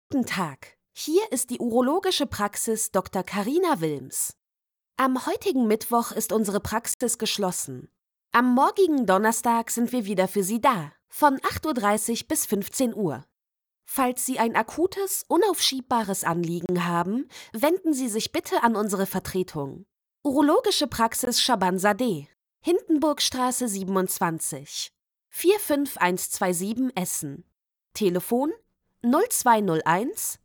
Guten Tag, hier ist die urologische Praxis Dr. Carina Wilms. Am heutigen Mittwoch ist unsere Praxis geschlossen. Am morgigen Donnerstag sind wir wieder für Sie da, von 8:30 Uhr bis 15 Uhr. Falls Sie ein akutes, unaufschiebbares Anliegen haben, wenden Sie sich bitte an unsere Vertretung. Urologische Praxis Schabansadeh, Hindenburgstraße 27, 45127 Essen. Telefon 0201